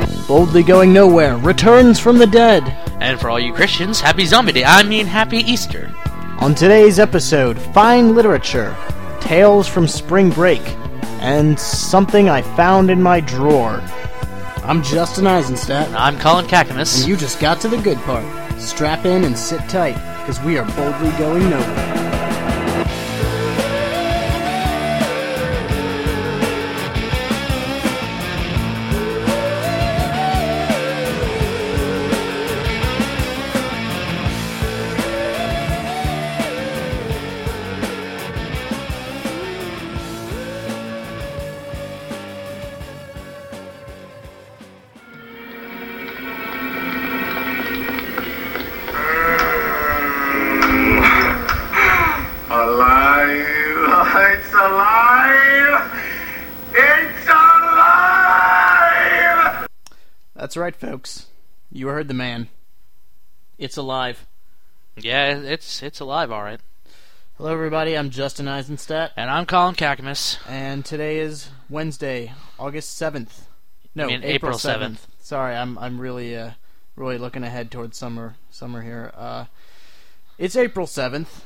Boldly Going Nowhere returns from the dead. And for all you Christians, happy Zombie Day. Happy Easter. On today's episode, fine literature, tales from spring break, and something I found in my drawer. I'm Justin Eisenstadt. I'm Colin Kakamas. And you just got to the good part. Strap in and sit tight, because we are boldly going nowhere. That's right, folks. You heard the man. It's alive. Yeah, it's alive, all right. Hello, everybody. I'm Justin Eisenstadt. And I'm Colin Kakamas. And today is Wednesday, August 7th. No, April 7th. Sorry, I'm really looking ahead towards summer here. It's April 7th,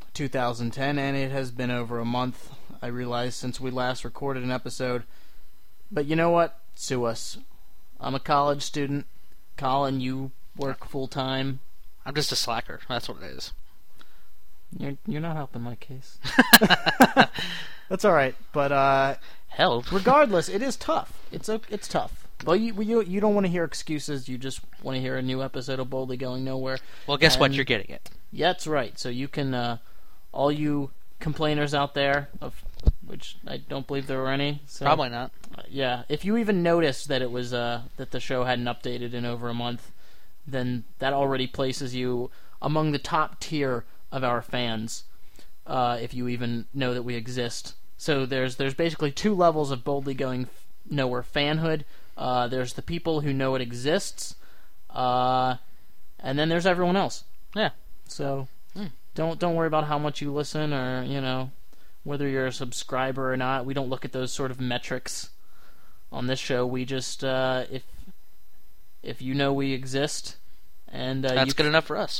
2010, and it has been over a month, I realize, since we last recorded an episode. But you know what? Sue us. I'm a college student. Colin, you work full-time. I'm just a slacker. That's what it is. You're not helping my case. That's all right. But help. Regardless, it is tough. It's tough. Well, you don't want to hear excuses. You just want to hear a new episode of Boldly Going Nowhere. Well, guess what? You're getting it. Yeah, that's right. So you can, all you complainers out there, of which I don't believe there were any. So, probably not. Yeah, if you even noticed that it was that the show hadn't updated in over a month, then that already places you among the top tier of our fans. If you even know that we exist. So there's basically two levels of Boldly Going Nowhere fanhood. There's the people who know it exists, and then there's everyone else. Yeah. So don't worry about how much you listen, or whether you're a subscriber or not. We don't look at those sort of metrics on this show. We just if you know we exist, and that's good enough for us.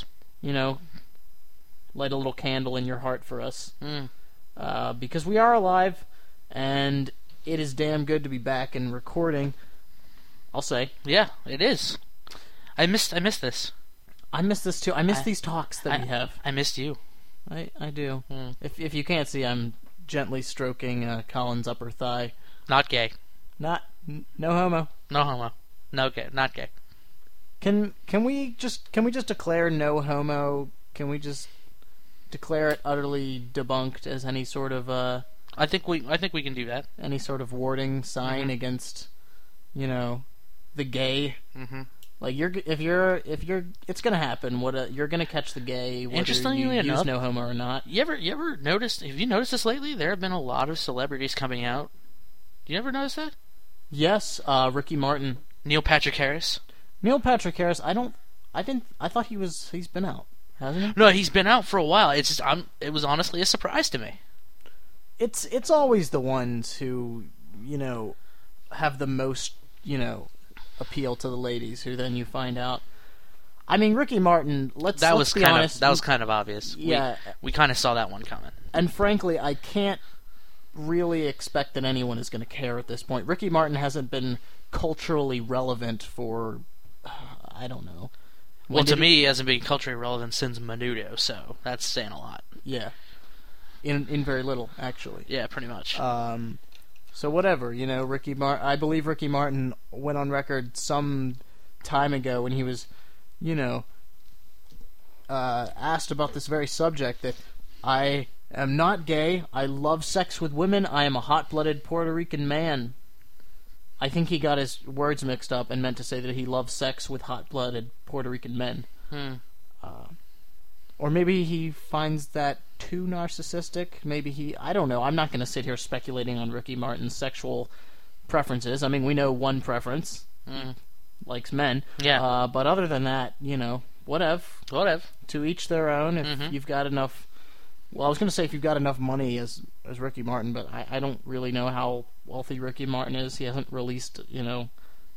Light a little candle in your heart for us, because we are alive, and it is damn good to be back and recording. I'll say, yeah, it is. I missed this. I miss this too. I miss these talks that we have. I missed you. I do. If you can't see, I'm gently stroking Colin's upper thigh. Not gay. No homo. No homo. No gay. Not gay. Can we just declare no homo? Can we just declare it utterly debunked as any sort of I think we can do that. Any sort of warding sign against the gay. Mm-hmm. Like if you're it's gonna happen. You're gonna catch the gay whether you use no homo or not. You ever noticed? Have you noticed this lately? There have been a lot of celebrities coming out. Do you ever notice that? Yes, Ricky Martin, Neil Patrick Harris. I thought he's been out, hasn't he? No, he's been out for a while. It's just it was honestly a surprise to me. It's always the ones who have the most appeal to the ladies, who then you find out. I mean, Ricky Martin. Let's be honest. That was kind of obvious. Yeah, we kind of saw that one coming. And frankly, I can't really expect that anyone is going to care at this point. Ricky Martin hasn't been culturally relevant for I don't know. Well, to me, he hasn't been culturally relevant since Menudo, so that's saying a lot. Yeah, in very little, actually. Yeah, pretty much. So whatever, I believe Ricky Martin went on record some time ago when he was, asked about this very subject, that I am not gay, I love sex with women, I am a hot-blooded Puerto Rican man. I think he got his words mixed up and meant to say that he loves sex with hot-blooded Puerto Rican men. Or maybe he finds that too narcissistic. Maybe I don't know. I'm not going to sit here speculating on Ricky Martin's sexual preferences. I mean, we know one preference. Likes men. Yeah. But other than that, whatever. To each their own. If you've got enough... Well, I was going to say if you've got enough money as Ricky Martin, but I don't really know how wealthy Ricky Martin is. He hasn't released,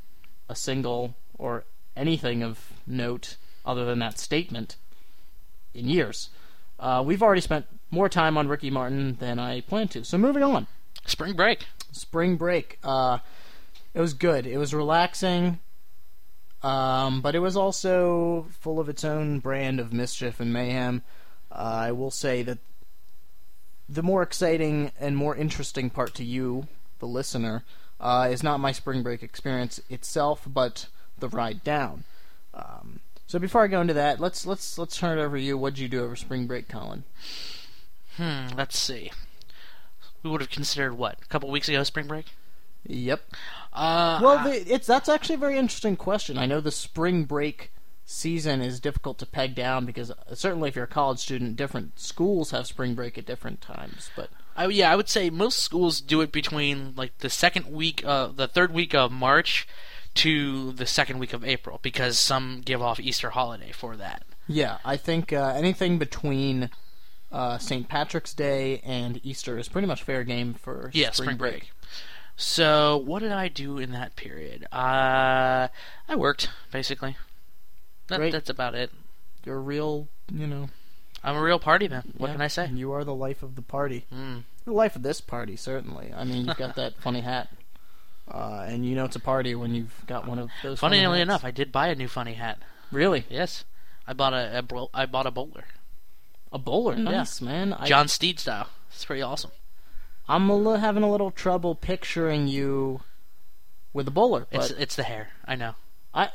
a single or anything of note other than that statement in years. We've already spent more time on Ricky Martin than I planned to. So moving on. Spring break. Spring break. It was good. It was relaxing, but it was also full of its own brand of mischief and mayhem. I will say that the more exciting and more interesting part to you, the listener, is not my spring break experience itself, but the ride down. So before I go into that, let's turn it over to you. What did you do over spring break, Colin? Let's see. We would have considered what, a couple weeks ago, spring break? Yep. That's actually a very interesting question. I know the spring break season is difficult to peg down because certainly if you're a college student, different schools have spring break at different times. But I would say most schools do it between like the third week of March to the second week of April because some give off Easter holiday for that. Yeah, I think anything between St. Patrick's Day and Easter is pretty much fair game for spring break. So, what did I do in that period? I worked, basically. That's about it. You're a real, I'm a real party man. What can I say? You are the life of the party. The life of this party, certainly. I mean, you've got that funny hat. And you know it's a party when you've got one of those funny Funnily hats. enough, I did buy a new funny hat. Really? Yes. I bought a bowler. A bowler? Nice, man. John Steed style. It's pretty awesome. I'm having a little trouble picturing you with a bowler. But It's the hair. I know. I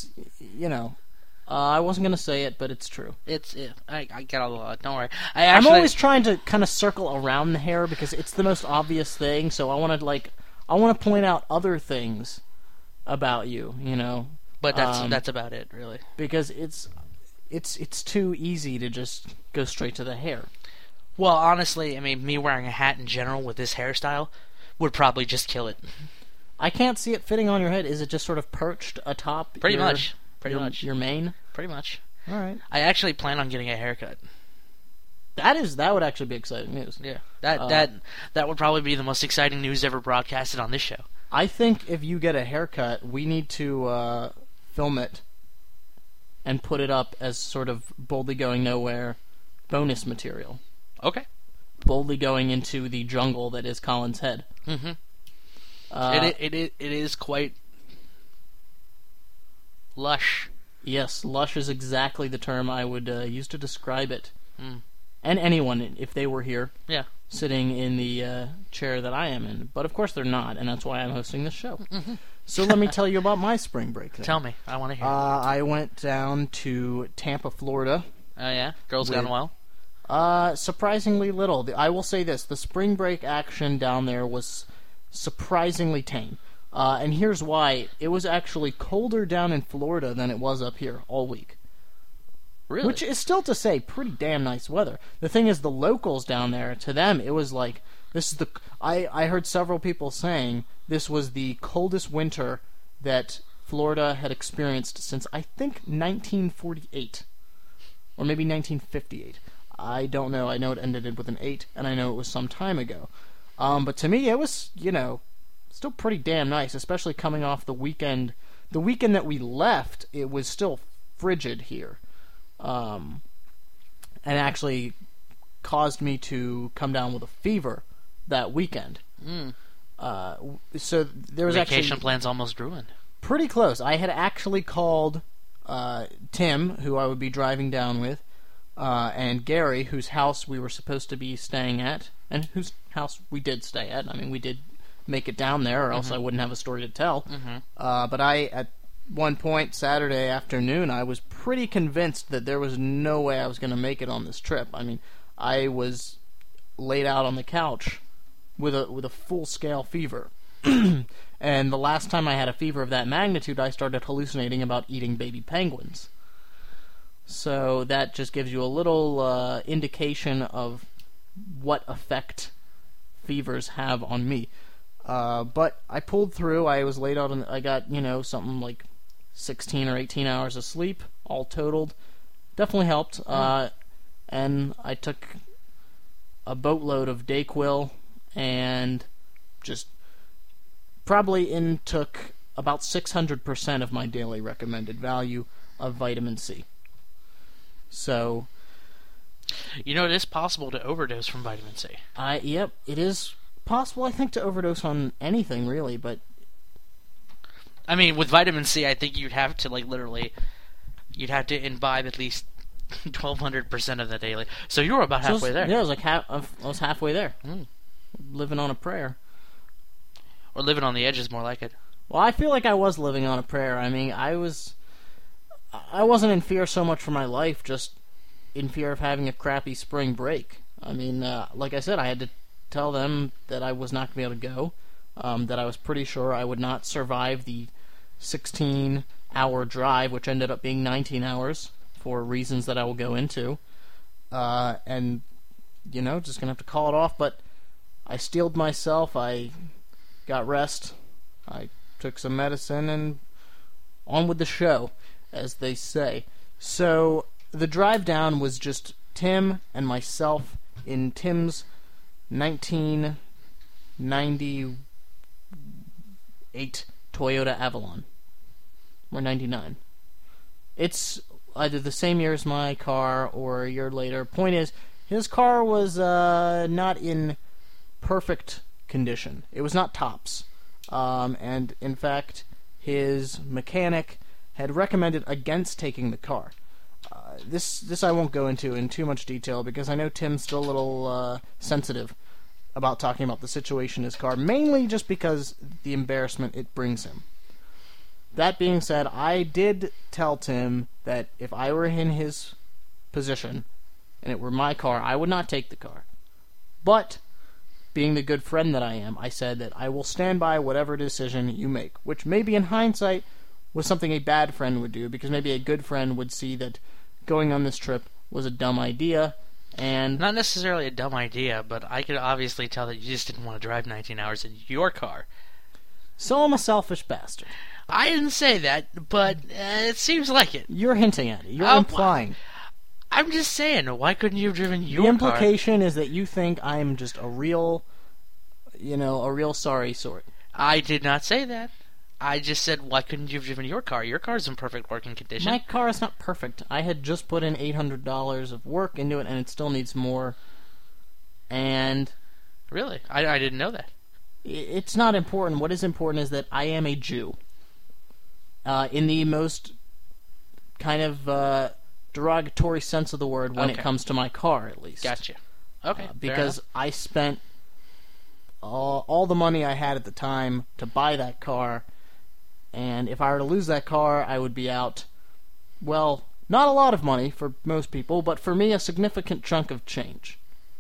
wasn't going to say it, but it's true. I get a lot. Don't worry. I'm always trying to kind of circle around the hair because it's the most obvious thing. So I want to point out other things about you, But that's about it, really. Because it's too easy to just go straight to the hair. Well, honestly, I mean, me wearing a hat in general with this hairstyle would probably just kill it. I can't see it fitting on your head. Is it just sort of perched atop? Pretty much. Your mane? Pretty much. All right. I actually plan on getting a haircut. That would actually be exciting news. Yeah. That would probably be the most exciting news ever broadcasted on this show. I think if you get a haircut, we need to film it and put it up as sort of boldly going nowhere bonus material. Okay. Boldly going into the jungle that is Colin's head. Mm-hmm. It is quite lush. Yes, lush is exactly the term I would use to describe it. Mm. And anyone, if they were here, yeah, sitting in the chair that I am in. But of course they're not, and that's why I'm hosting this show. Mm-hmm. So let me tell you about my spring break. Then. Tell me. I want to hear. I went down to Tampa, Florida. Oh, yeah? Girls Gone Wild? Surprisingly little. I will say this. The spring break action down there was surprisingly tame. And here's why. It was actually colder down in Florida than it was up here all week. Really? Which is still to say pretty damn nice weather. The thing is, the locals down there, to them, it was like, I heard several people saying this was the coldest winter that Florida had experienced since, I think, 1948. Or maybe 1958. I don't know. I know it ended with an 8, and I know it was some time ago. But to me, it was, still pretty damn nice, especially coming off the weekend. The weekend that we left, it was still frigid here. And actually caused me to come down with a fever that weekend. So there was Vacation plans almost ruined. Pretty close. I had actually called Tim, who I would be driving down with, and Gary, whose house we were supposed to be staying at, and whose house we did stay at. I mean, we did make it down there, or else I wouldn't have a story to tell. But at one point, Saturday afternoon, I was pretty convinced that there was no way I was going to make it on this trip. I mean, I was laid out on the couch with a full-scale fever. And the last time I had a fever of that magnitude, I started hallucinating about eating baby penguins. So that just gives you a little indication of what effect fevers have on me. But I pulled through. I was laid out, and I got, something like 16 or 18 hours of sleep, all totaled. Definitely helped. And I took a boatload of Dayquil and just probably took about 600% of my daily recommended value of vitamin C. So, It is possible to overdose from vitamin C. Yep, it is possible, I think, to overdose on anything, really, but... I mean, with vitamin C, I think you'd have to, you'd have to imbibe at least 1,200% of the daily. So you were about halfway there. Yeah, I was halfway there. Living on a prayer. Or living on the edge is more like it. Well, I feel like I was living on a prayer. I mean, I wasn't in fear so much for my life, just in fear of having a crappy spring break. I mean, like I said, I had to tell them that I was not going to be able to go, that I was pretty sure I would not survive the 16-hour drive, which ended up being 19 hours, for reasons that I will go into, and, just going to have to call it off, but I steeled myself, I got rest, I took some medicine, and on with the show, as they say. So, the drive down was just Tim and myself in Tim's 1998 Toyota Avalon. Or 99. It's either the same year as my car or a year later. Point is, his car was not in perfect condition. It was not tops. And, in fact, his mechanic had recommended against taking the car. This I won't go into in too much detail because I know Tim's still a little sensitive about talking about the situation in his car, mainly just because the embarrassment it brings him. That being said, I did tell Tim that if I were in his position and it were my car, I would not take the car. But, being the good friend that I am, I said that I will stand by whatever decision you make, which maybe in hindsight was something a bad friend would do, because maybe a good friend would see that going on this trip was a dumb idea, and... Not necessarily a dumb idea, but I could obviously tell that you just didn't want to drive 19 hours in your car. So I'm a selfish bastard. I didn't say that, but it seems like it. You're hinting at it. You're implying. I'm just saying, why couldn't you have driven your car? The car? implication is that you think I'm just a real sorry sort. I did not say that. I just said, why couldn't you have driven your car? Your car's in perfect working condition. My car is not perfect. I had just put in $800 of work into it, and it still needs more. And... Really? I didn't know that. It's not important. What is important is that I am a Jew. In the most kind of derogatory sense of the word when it comes to my car, at least. Gotcha. Okay. Because I spent all the money I had at the time to buy that car, and if I were to lose that car, I would be out, well, not a lot of money for most people, but for me, a significant chunk of change.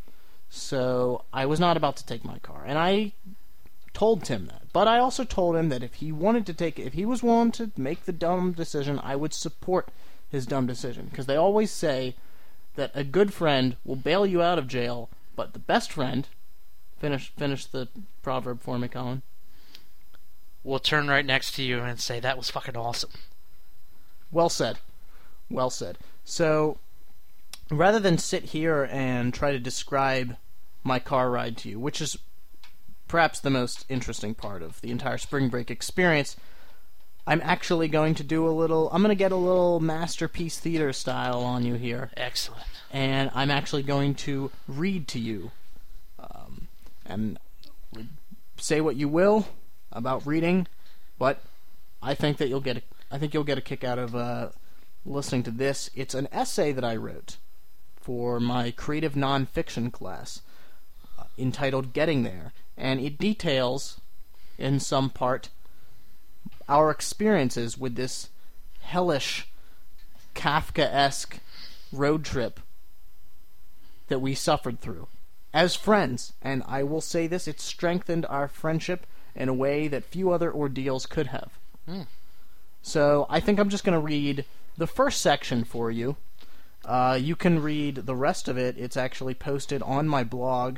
So I was not about to take my car, and I told Tim that. But I also told him that if he wanted to take it, if he was willing to make the dumb decision, I would support his dumb decision. Because they always say that a good friend will bail you out of jail, but the best friend... Finish the proverb for me, Colin. We'll turn right next to you and say, that was fucking awesome. Well said. Well said. So, rather than sit here and try to describe my car ride to you, which is perhaps the most interesting part of the entire spring break experience, I'm actually going to do I'm going to get a little Masterpiece Theater style on you here. Excellent. And I'm actually going to read to you. And say what you will about reading, but I think that you'll get a kick out of listening to this. It's an essay that I wrote for my creative nonfiction class entitled "Getting There," and it details, in some part, our experiences with this hellish, Kafka-esque road trip that we suffered through. As friends, and I will say this, it strengthened our friendship in a way that few other ordeals could have. So, I think I'm just going to read the first section for you. You can read the rest of it. It's actually posted on my blog,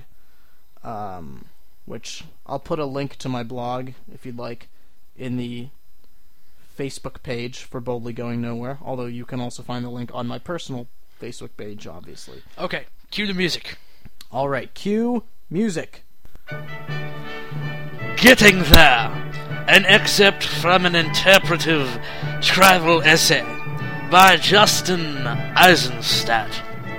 which I'll put a link to my blog, if you'd like, in the Facebook page for Boldly Going Nowhere, although you can also find the link on my personal Facebook page, obviously. Okay, cue the music. Alright, cue music. Getting There An excerpt from an interpretive travel essay by Justin Eisenstadt.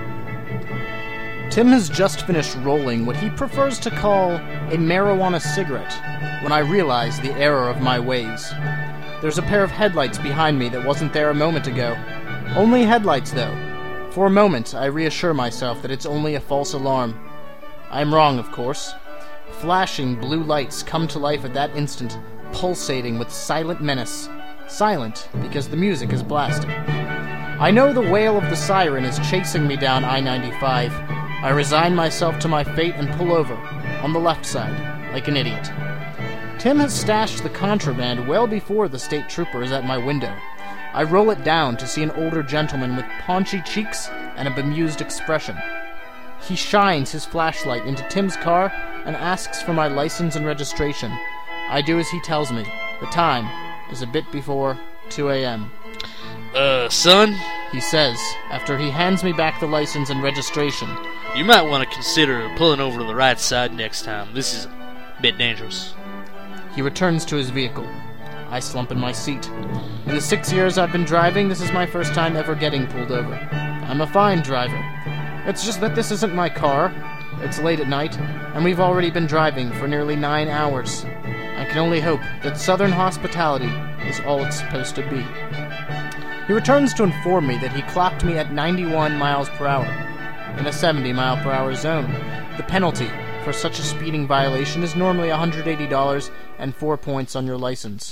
Tim has just finished rolling what he prefers to call a marijuana cigarette when I realize the error of my ways. There's a pair of headlights behind me that wasn't there a moment ago. Only headlights, though. For a moment, I reassure myself that it's only a false alarm. I am wrong, of course. Flashing blue lights come to life at that instant, pulsating with silent menace. Silent, because the music is blasting. I know the wail of the siren is chasing me down I-95. I resign myself to my fate and pull over, on the left side, like an idiot. Tim has stashed the contraband well before the state trooper is at my window. I roll it down to see an older gentleman with paunchy cheeks and a bemused expression. He shines his flashlight into Tim's car and asks for my license and registration. I do as he tells me. The time is a bit before 2 a.m. Son? He says, after he hands me back the license and registration. You might want to consider pulling over to the right side next time. This is a bit dangerous. He returns to his vehicle. I slump in my seat. In the 6 years I've been driving, this is my first time ever getting pulled over. I'm a fine driver. It's just that this isn't my car. It's late at night, and we've already been driving for nearly 9 hours. I can only hope that Southern hospitality is all it's supposed to be. He returns to inform me that he clocked me at 91 miles per hour, in a 70 mile per hour zone. The penalty for such a speeding violation is normally $180 and 4 points on your license.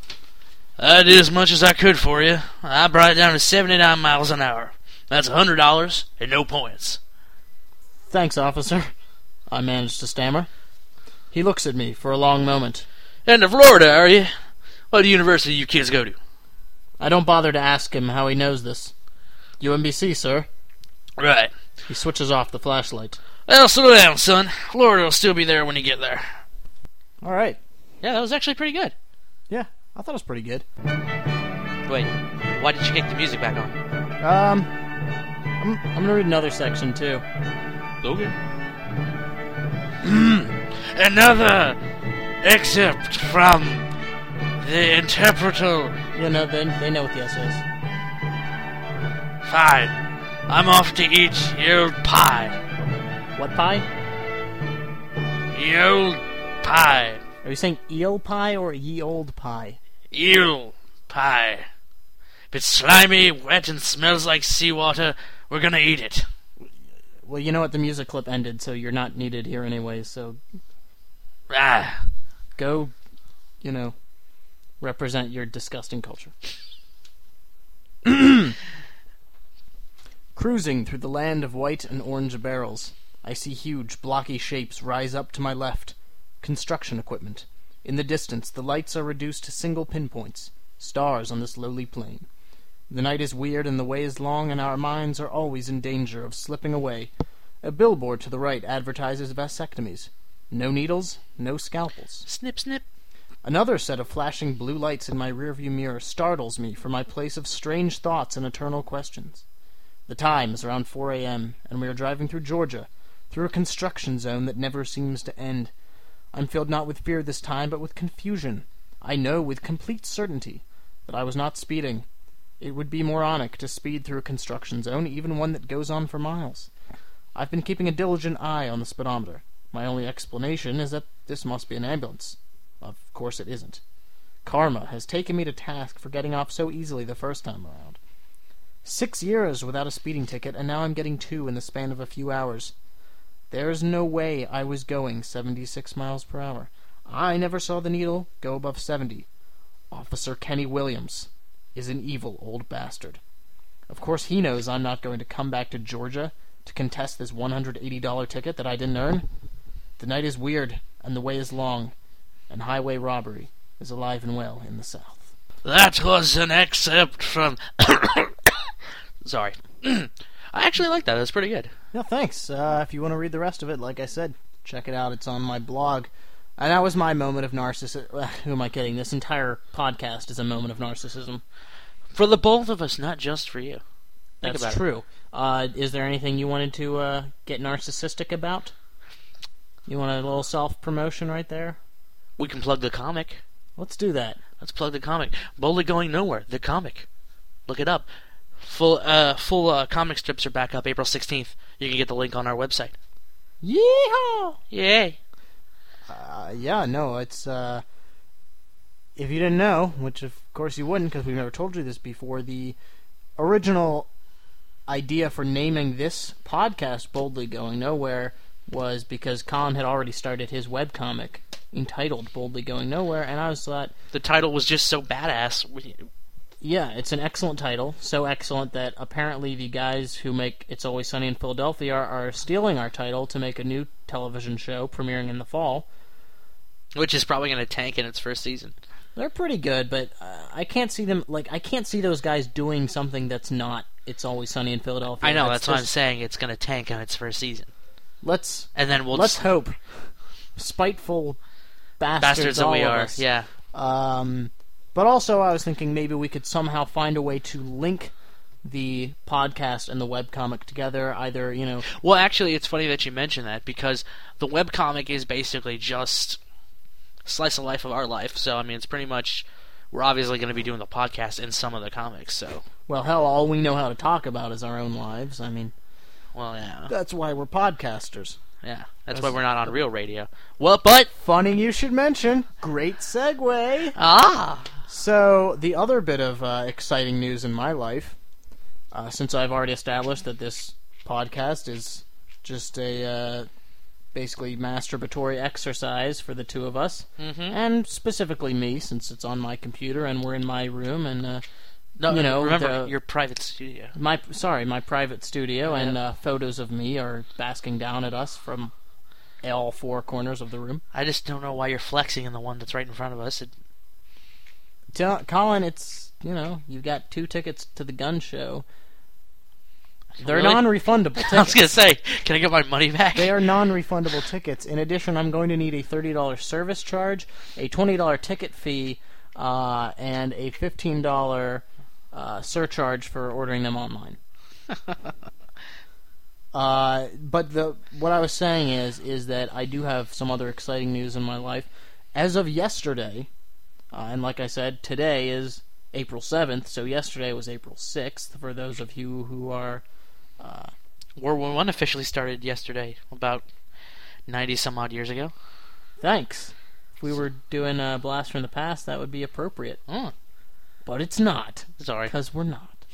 I did as much as I could for you. I brought it down to 79 miles an hour. That's $100 and no points. Thanks, officer, I managed to stammer. He looks at me for a long moment. And to Florida, are you? What university you kids go to? I don't bother to ask him how he knows this. UMBC, sir. Right. He switches off the flashlight. Well, slow down, son. Florida will still be there when you get there. All right. Yeah, that was actually pretty good. Yeah, I thought it was pretty good. Wait, why did you kick the music back on? I'm gonna read another section, too. Okay. Another excerpt from the interpreter. You know, they know what the essay is. Fine. I'm off to eat ye old pie. What pie? Ye old pie. Are you saying eel pie or ye old pie? Eel pie. If it's slimy, wet, and smells like seawater, we're gonna eat it. Well, you know what? The music clip ended, so you're not needed here anyways, so... Go, represent your disgusting culture. Cruising through the land of white and orange barrels, I see huge, blocky shapes rise up to my left. Construction equipment. In the distance, the lights are reduced to single pinpoints, stars on this lowly plain. The night is weird and the way is long, and our minds are always in danger of slipping away. A billboard to the right advertises vasectomies. No needles, no scalpels. Snip, snip. Another set of flashing blue lights in my rearview mirror startles me from my place of strange thoughts and eternal questions. The time is around 4 a.m., and we are driving through Georgia, through a construction zone that never seems to end. I'm filled not with fear this time, but with confusion. I know with complete certainty that I was not speeding. It would be moronic to speed through a construction zone, even one that goes on for miles. I've been keeping a diligent eye on the speedometer. My only explanation is that this must be an ambulance. Of course it isn't. Karma has taken me to task for getting off so easily the first time around. 6 years without a speeding ticket, and now I'm getting 2 in the span of a few hours. There's no way I was going 76 miles per hour. I never saw the needle go above 70. Officer Kenny Williams is an evil old bastard. Of course he knows I'm not going to come back to Georgia to contest this $180 ticket that I didn't earn. The night is weird, and the way is long, and highway robbery is alive and well in the South. That was an excerpt from... Sorry. I actually like that. That's pretty good. Yeah, thanks. If you want to read the rest of it, like I said, check it out. It's on my blog. And that was my moment of narcissism. Who am I kidding? This entire podcast is a moment of narcissism. For the both of us, not just for you. That's true. Is there anything you wanted to get narcissistic about? You want a little self-promotion right there? We can plug the comic. Let's do that. Let's plug the comic. Boldly Going Nowhere, the comic. Look it up. Full comic strips are back up April 16th. You can get the link on our website. Yeehaw! Yay! Yeah, no, it's, if you didn't know, which of course you wouldn't because we've never told you this before, the original idea for naming this podcast Boldly Going Nowhere was because Colin had already started his webcomic entitled Boldly Going Nowhere, and I was thought... The title was just so badass. Yeah, it's an excellent title. So excellent that apparently the guys who make It's Always Sunny in Philadelphia are stealing our title to make a new television show premiering in the fall. Which is probably going to tank in its first season. They're pretty good, but I can't see them... I can't see those guys doing something that's not It's Always Sunny in Philadelphia. I know, that's why I'm saying it's going to tank on its first season. Let's hope. Spiteful bastards that we all of are, us. yeah. But also I was thinking maybe we could somehow find a way to link the podcast and the webcomic together, either, Well, actually, it's funny that you mention that, because the webcomic is basically just a slice of life of our life, so, I mean, it's pretty much... We're obviously going to be doing the podcast in some of the comics, so... Well, hell, all we know how to talk about is our own lives, I mean... Well, yeah. That's why we're podcasters. Yeah, that's why we're not on real radio. Well, but... Funny you should mention. Great segue. Ah! So, the other bit of exciting news in my life, since I've already established that this podcast is just a basically masturbatory exercise for the two of us, and specifically me, since it's on my computer and we're in my room, and... remember your private studio. My private studio, and photos of me are basking down at us from all four corners of the room. I just don't know why you're flexing in the one that's right in front of us. Colin, it's, you've got 2 tickets to the gun show. They're Really? Non-refundable tickets. I was going to say, can I get my money back? They are non-refundable tickets. In addition, I'm going to need a $30 service charge, a $20 ticket fee, and a $15... surcharge for ordering them online. But what I was saying is that I do have some other exciting news in my life. As of yesterday, and like I said, today is April 7th, so yesterday was April 6th, for those of you who are... World War I officially started yesterday, about 90-some-odd years ago. Thanks. If we were doing a Blast from the Past, that would be appropriate. Oh. But it's not. Sorry. Because we're not.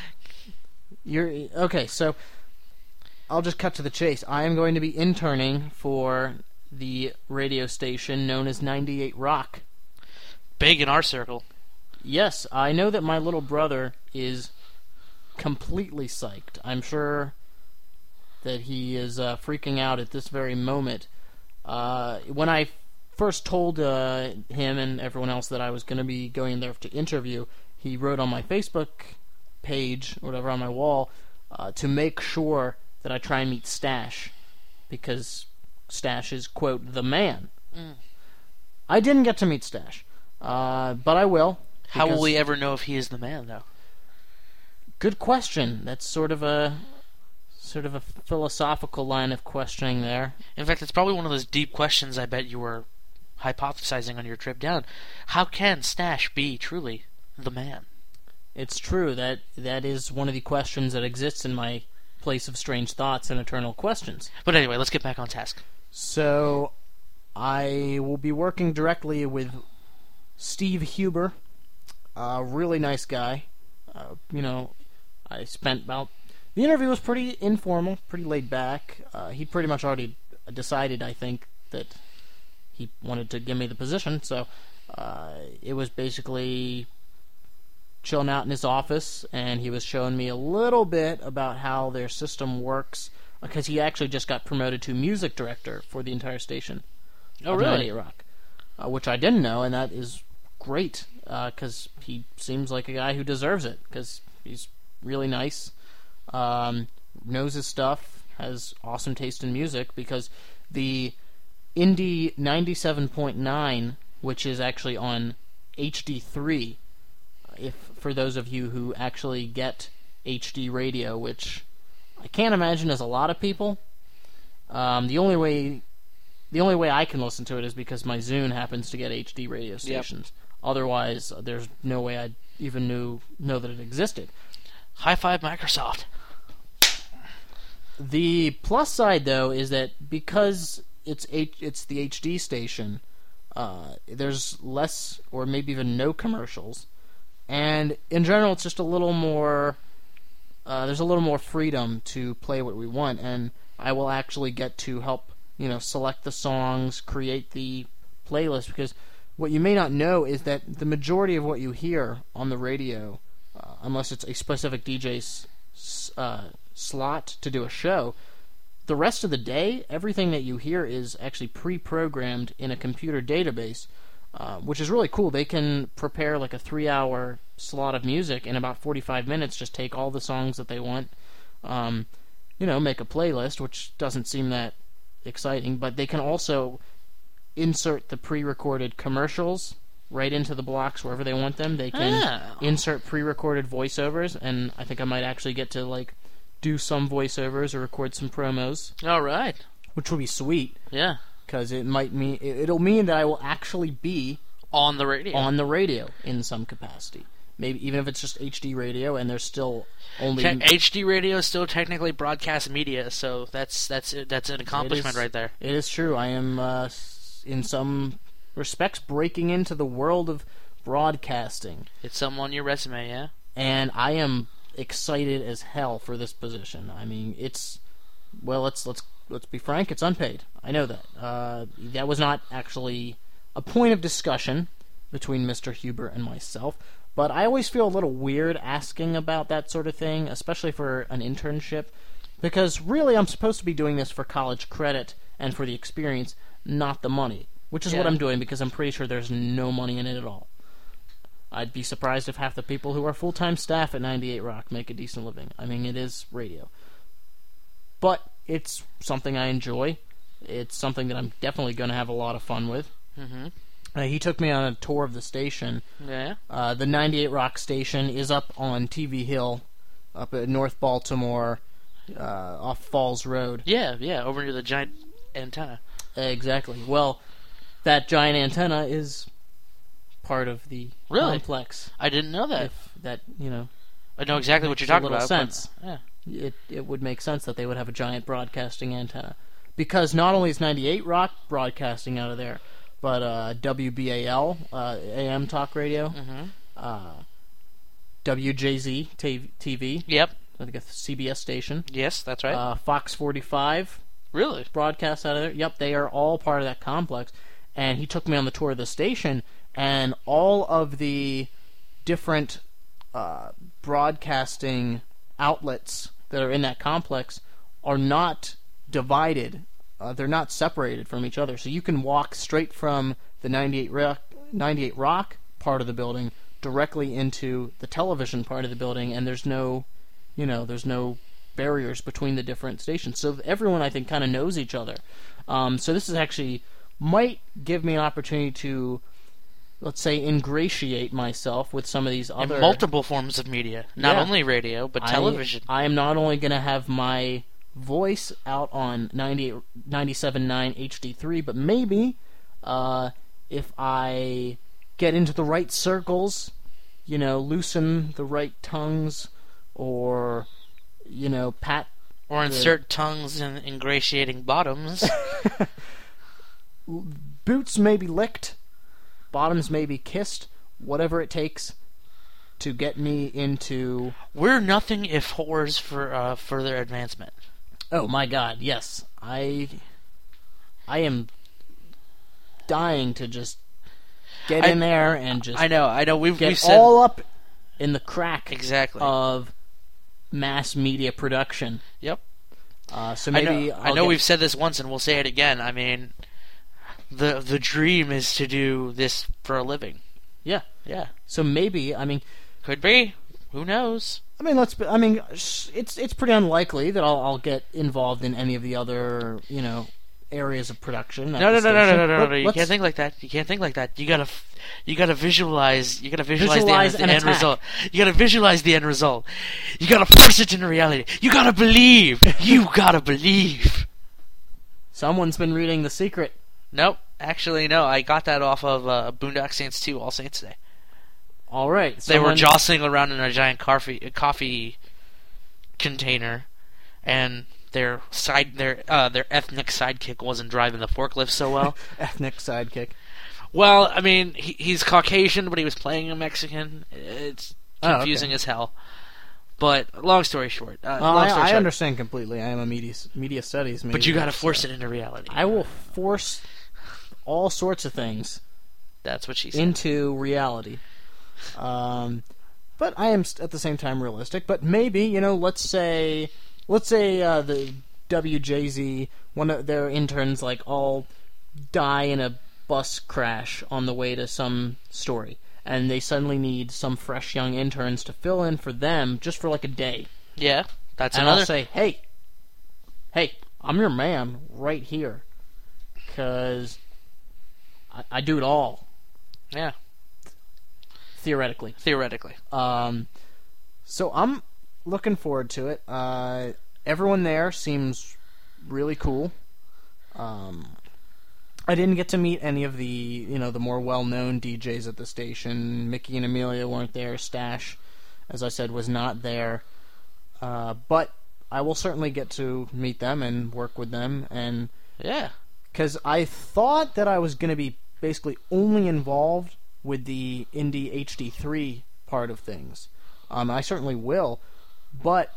Okay, so I'll just cut to the chase. I am going to be interning for the radio station known as 98 Rock. Big in our circle. Yes, I know that my little brother is completely psyched. I'm sure that he is freaking out at this very moment. When I first told him and everyone else that I was going to be going there to interview, he wrote on my Facebook page, or whatever, on my wall, to make sure that I try and meet Stash, because Stash is, quote, the man. I didn't get to meet Stash, but I will. How will we ever know if he is the man, though? Good question. That's sort of a philosophical line of questioning there. In fact, it's probably one of those deep questions I bet you were hypothesizing on your trip down. How can Stash be truly the man? It's true. That is one of the questions that exists in my place of strange thoughts and eternal questions. But anyway, let's get back on task. So, I will be working directly with Steve Huber, a really nice guy. I spent about... The interview was pretty informal, pretty laid back. He'd pretty much already decided, I think, that he wanted to give me the position, so it was basically chilling out in his office, and he was showing me a little bit about how their system works, because he actually just got promoted to music director for the entire station. Oh, really? 98 Rock, which I didn't know, and that is great, because he seems like a guy who deserves it, because he's really nice, knows his stuff, has awesome taste in music, because the Indie 97.9, which is actually on HD3, for those of you who actually get HD radio, which I can't imagine is a lot of people. The only way the only way I can listen to it is because my Zune happens to get HD radio stations. Otherwise, there's no way I'd even know that it existed. High five, Microsoft. The plus side, though, is that because it's the HD station, there's less or maybe even no commercials, and in general, it's just a little more. There's a little more freedom to play what we want, and I will actually get to help, select the songs, create the playlist, because what you may not know is that the majority of what you hear on the radio, unless it's a specific DJ's slot to do a show, the rest of the day, everything that you hear is actually pre-programmed in a computer database, which is really cool. They can prepare like a 3-hour slot of music in about 45 minutes, just take all the songs that they want, make a playlist, which doesn't seem that exciting, but they can also insert the pre-recorded commercials right into the blocks wherever they want them. They can insert pre-recorded voiceovers, and I think I might actually get to do some voiceovers or record some promos. All right. Which will be sweet. Yeah. Because it'll mean that I will actually be on the radio in some capacity. Maybe even if it's just HD radio, and there's still only HD radio is still technically broadcast media, so that's an accomplishment right there. It is true. I am in some respects breaking into the world of broadcasting. It's something on your resume, yeah. And I am excited as hell for this position. I mean, let's be frank, it's unpaid. I know that. That was not actually a point of discussion between Mr. Huber and myself, but I always feel a little weird asking about that sort of thing, especially for an internship, because really I'm supposed to be doing this for college credit and for the experience, not the money, which is what I'm doing, because I'm pretty sure there's no money in it at all. I'd be surprised if half the people who are full-time staff at 98 Rock make a decent living. I mean, it is radio. But it's something I enjoy. It's something that I'm definitely going to have a lot of fun with. Mm-hmm. He took me on a tour of the station. Yeah. The 98 Rock station is up on TV Hill, up at North Baltimore, off Falls Road. Yeah, over near the giant antenna. Exactly. Well, that giant antenna is part of the complex. I didn't know that. If that, I know exactly what you're talking about. Sense. But, yeah. It would make sense that they would have a giant broadcasting antenna. Because not only is 98 Rock broadcasting out of there, but WBAL, AM talk radio, WJZ TV. Yep. I think a CBS station. Yes, that's right. Fox 45. Really? Broadcasts out of there. Yep, they are all part of that complex. And he took me on the tour of the station, and all of the different broadcasting outlets that are in that complex are not divided. They're not separated from each other. So you can walk straight from the 98 Rock part of the building directly into the television part of the building, and there's no barriers between the different stations. So everyone, I think, kind of knows each other. So this is actually might give me an opportunity to, let's say, ingratiate myself with some of these other... In multiple forms of media. Not only radio, but television. I am not only going to have my voice out on 97.9 HD3, but maybe if I get into the right circles, loosen the right tongues, or, pat... Or insert tongues in ingratiating bottoms. Boots may be licked, bottoms may be kissed, whatever it takes to get me into... We're nothing if whores for further advancement. Oh my god, yes. I am dying to just get in there and just... I know. We've said... all up in the crack exactly of mass media production. Yep. So maybe I know we've said this once, and we'll say it again. I mean, the dream is to do this for a living. Yeah. Yeah. So maybe, could be. Who knows? It's pretty unlikely that I'll get involved in any of the other, areas of production. No. You can't think like that. You gotta visualize. You gotta visualize the end result. You gotta visualize the end result. You gotta force it into reality. You gotta believe. You gotta believe. Someone's been reading The Secret. Nope. Actually, no. I got that off of Boondock Saints 2 All Saints Day. All right. They were jostling around in a giant coffee container, and their ethnic sidekick wasn't driving the forklift so well. Ethnic sidekick. Well, I mean, he's Caucasian, but he was playing a Mexican. It's confusing as hell. But long story short, I understand completely. I am a media studies major. But you got to force it into reality. I will force all sorts of things. That's what she said. Into reality. But I am at the same time realistic. But maybe, let's say the WJZ, one of their interns, all die in a bus crash on the way to some story, and they suddenly need some fresh young interns to fill in for them just for a day. Yeah, that's and another. I'll say, hey, I'm your man right here, because I do it all. Yeah. Theoretically. So I'm looking forward to it. Everyone there seems really cool. I didn't get to meet any of the, the more well-known DJs at the station. Mickey and Amelia weren't there. Stash, as I said, was not there. But I will certainly get to meet them and work with them. And yeah, because I thought that I was going to be basically only involved with the Indie HD3 part of things. I certainly will, but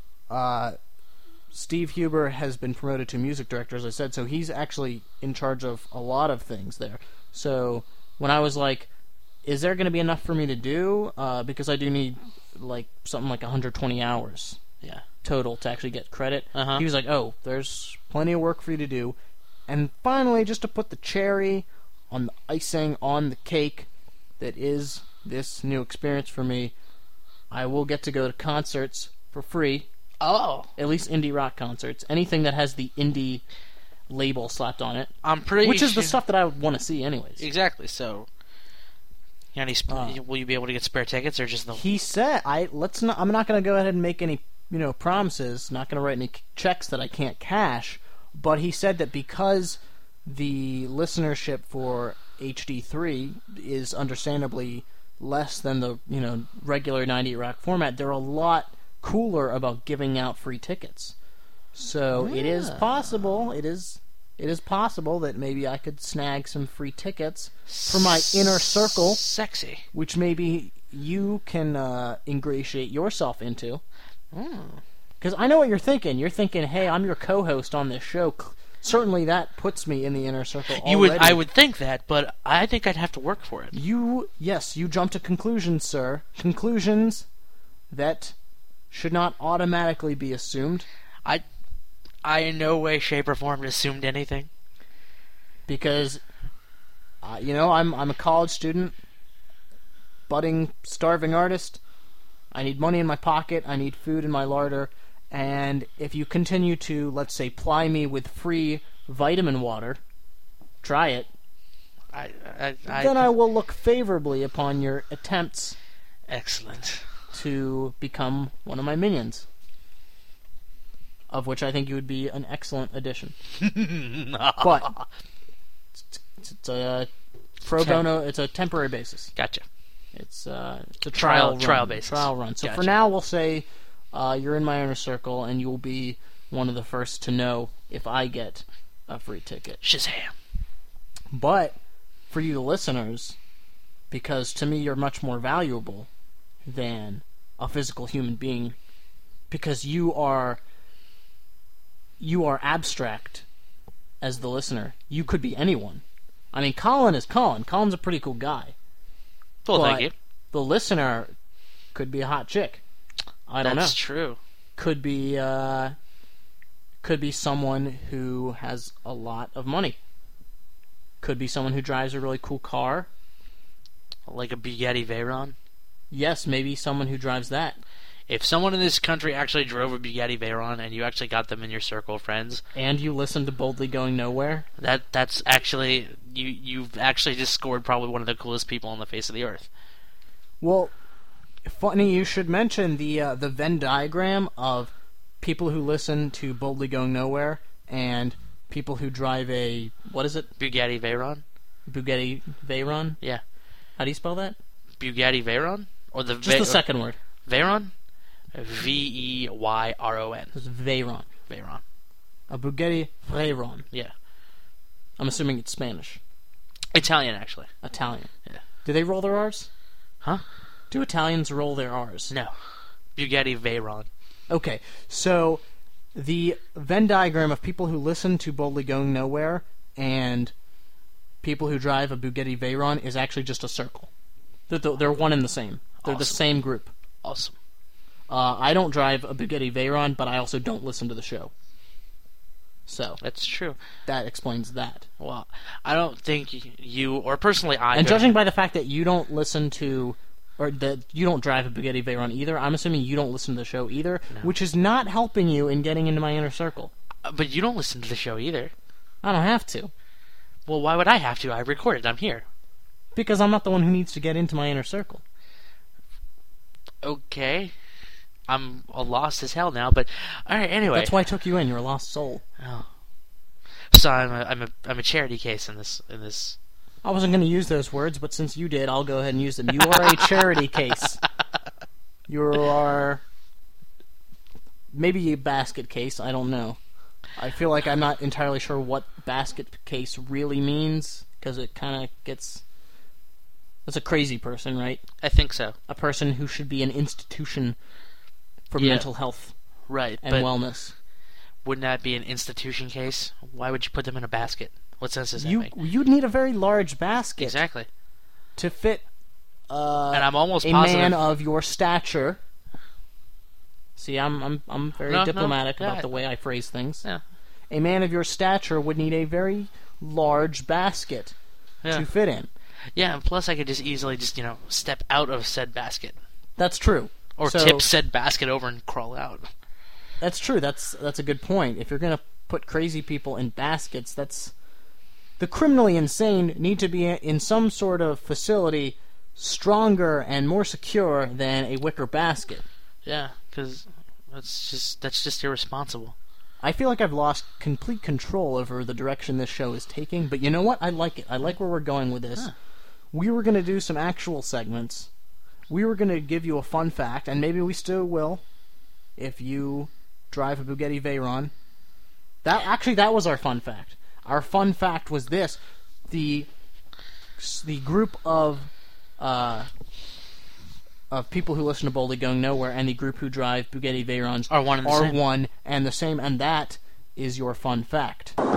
Steve Huber has been promoted to music director, as I said, so he's actually in charge of a lot of things there. So when I was like, is there going to be enough for me to do? Because I do need something like 120 hours total to actually get credit. Uh-huh. He was like, oh, there's plenty of work for you to do. And finally, just to put the cherry on the icing on the cake that is this new experience for me, I will get to go to concerts for free. Oh. At least indie rock concerts. Anything that has the indie label slapped on it. Which is the stuff that I would want to see anyways. Exactly, so... will you be able to get spare tickets, or just the... He said, I'm not going to go ahead and make any, promises, not going to write any checks that I can't cash, but he said that because the listenership for HD3 is understandably less than the, regular 98 Rock format, they're a lot cooler about giving out free tickets. So it is possible, it is possible that maybe I could snag some free tickets for my inner circle. Sexy. Which maybe you can ingratiate yourself into. Because I know what you're thinking. You're thinking, hey, I'm your co-host on this show. Certainly that puts me in the inner circle already. I would think that, but I think I'd have to work for it. You jump to conclusions, sir. Conclusions that should not automatically be assumed. I in no way, shape, or form assumed anything. Because, I'm a college student, budding, starving artist. I need money in my pocket. I need food in my larder. And if you continue to, let's say, ply me with free vitamin water, try it. Then I will look favorably upon your attempts. Excellent. To become one of my minions. Of which I think you would be an excellent addition. But it's a pro bono. It's a temporary basis. Gotcha. It's a trial basis. Trial run. So gotcha. For now, we'll say you're in my inner circle, and you'll be one of the first to know if I get a free ticket. Shazam! But for you, the listeners, because to me you're much more valuable than a physical human being, because you are abstract as the listener. You could be anyone. I mean, Colin is Colin. Colin's a pretty cool guy. Well, thank you. The listener could be a hot chick. I don't know. That's true. Could be someone who has a lot of money. Could be someone who drives a really cool car. Like a Bugatti Veyron? Yes, maybe someone who drives that. If someone in this country actually drove a Bugatti Veyron and you actually got them in your circle of friends... And you listened to Boldly Going Nowhere? That's actually... You've actually just scored probably one of the coolest people on the face of the earth. Well, funny you should mention the Venn diagram of people who listen to Boldly Going Nowhere and people who drive a, what is it? Bugatti Veyron? Bugatti Veyron? Yeah. How do you spell that? Bugatti Veyron? Or the Just the second word. Veyron? Veyron. It's Veyron. Veyron. A Bugatti Veyron. Yeah. I'm assuming it's Spanish. Italian, actually. Italian. Yeah. Do they roll their R's? Huh? Do Italians roll their R's? No. Bugatti Veyron. Okay, so the Venn diagram of people who listen to Boldly Going Nowhere and people who drive a Bugatti Veyron is actually just a circle. They're one and the same. They're the same group. Awesome. I don't drive a Bugatti Veyron, but I also don't listen to the show. So That's true. that explains that. Well, I don't think you, or personally I... And judging by the fact that you don't listen to, or that you don't drive a Bugatti Veyron either, I'm assuming you don't listen to the show either, which is not helping you in getting into my inner circle. But you don't listen to the show either. I don't have to. Well, why would I have to? I recorded. I'm here. Because I'm not the one who needs to get into my inner circle. Okay. I'm lost as hell now, but alright, anyway. That's why I took you in. You're a lost soul. Oh. So I'm a charity case in this. I wasn't going to use those words, but since you did, I'll go ahead and use them. You are a charity case. You are maybe a basket case. I don't know. I feel like I'm not entirely sure what basket case really means, because it kind of gets... That's a crazy person, right? I think so. A person who should be an institution for mental health right, and wellness. Wouldn't that be an institution case? Why would you put them in a basket? What sense does that make? You'd need a very large basket. Exactly. To fit and I'm almost a positive... man of your stature. See, I'm very diplomatic about the way I phrase things. Yeah. A man of your stature would need a very large basket to fit in. Yeah, and plus I could just easily step out of said basket. That's true. Or tip said basket over and crawl out. That's true. That's a good point. If you're going to put crazy people in baskets, the criminally insane need to be in some sort of facility stronger and more secure than a wicker basket. Yeah, because that's just irresponsible. I feel like I've lost complete control over the direction this show is taking, but you know what? I like it. I like where we're going with this. Huh. We were going to do some actual segments. We were going to give you a fun fact, and maybe we still will, if you drive a Bugatti Veyron. That was our fun fact. Our fun fact was this: the group of people who listen to Boldly Going Nowhere and the group who drive Bugatti Veyrons are one and the same, and that is your fun fact. Fun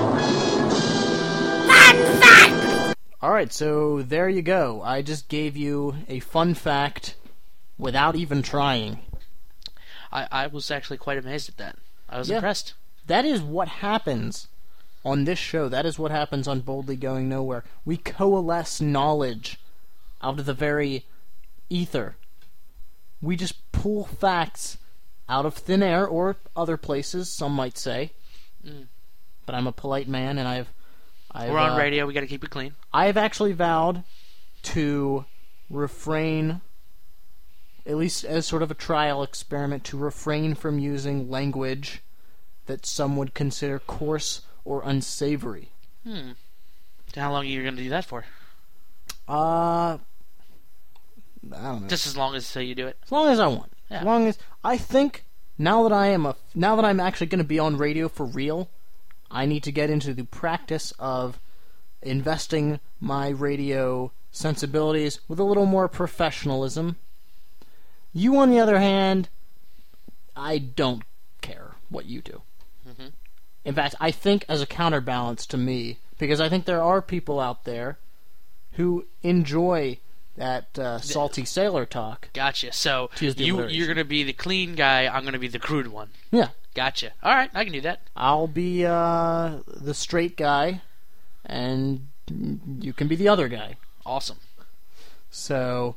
fact! Alright, so there you go. I just gave you a fun fact without even trying. I was actually quite amazed at that. I was impressed. That is what happens on this show. That is what happens on Boldly Going Nowhere. We coalesce knowledge out of the very ether. We just pull facts out of thin air or other places, some might say. But I'm a polite man, and I've we're on radio. We got to keep it clean. I have actually vowed to refrain, at least as sort of a trial experiment, to refrain from using language that some would consider coarse or unsavory. How long are you going to do that for? I don't know. Just as long as you do it. As long as I want. Yeah. As long as I think now that I'm actually going to be on radio for real, I need to get into the practice of investing my radio sensibilities with a little more professionalism. You, on the other hand, I don't care what you do. Mm-hmm. In fact, I think as a counterbalance to me, because I think there are people out there who enjoy that salty sailor talk. Gotcha. So you're going to be the clean guy, I'm going to be the crude one. Yeah. Gotcha. All right, I can do that. I'll be the straight guy, and you can be the other guy. Awesome. So,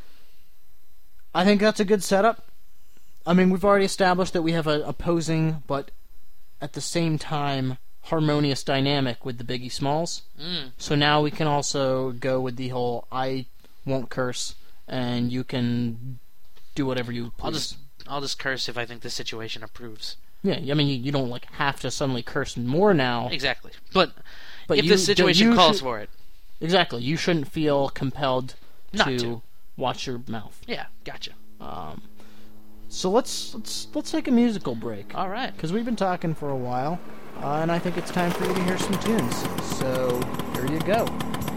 I think that's a good setup. I mean, we've already established that we have an opposing, but at the same time, harmonious dynamic with the Biggie Smalls. So now we can also go with the whole I won't curse, and you can do whatever you please. I'll just curse if I think the situation approves. Yeah, I mean, you don't like have to suddenly curse more now. Exactly. But if you- the situation you calls should- for it. Exactly. You shouldn't feel compelled Not to to. watch your mouth. Yeah, gotcha. So let's take a musical break. All right. Because we've been talking for a while, and I think it's time for you to hear some tunes. So here you go.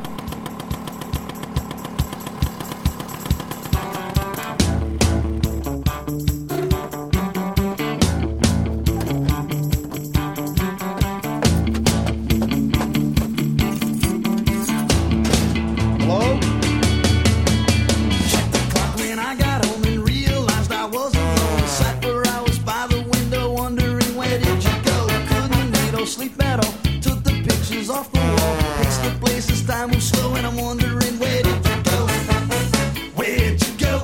Hello? Checked the clock when I got home and realized I was alone. Sat for hours by the window wondering where did you go? Couldn't eat or sleep at all. Took the pictures off the wall. Paced the place as time moves slow and I'm wondering where did you go? Where'd you go?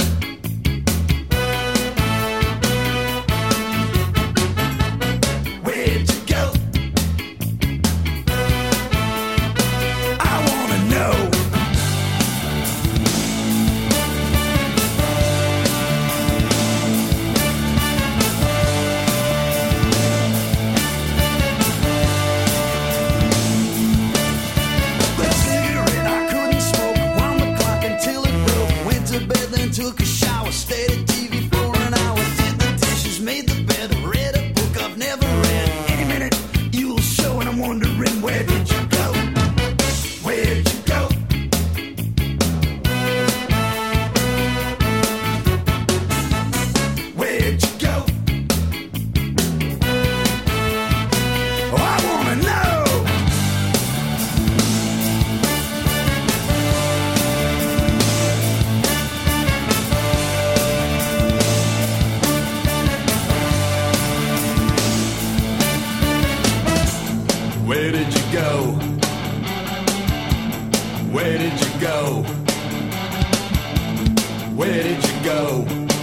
Where'd you go? I wanna know. The cigarette I couldn't smoke. Wound the clock until it broke. Went to bed, then took a shower. Stayed at TV for an hour. Did the dishes, made the bed. Read a book I've never read. Any minute you'll show, and I'm wondering where did you go? Where'd you go? Where'd you go? Oh, I wanna know. Where did you go? Where did you go? Where did you go?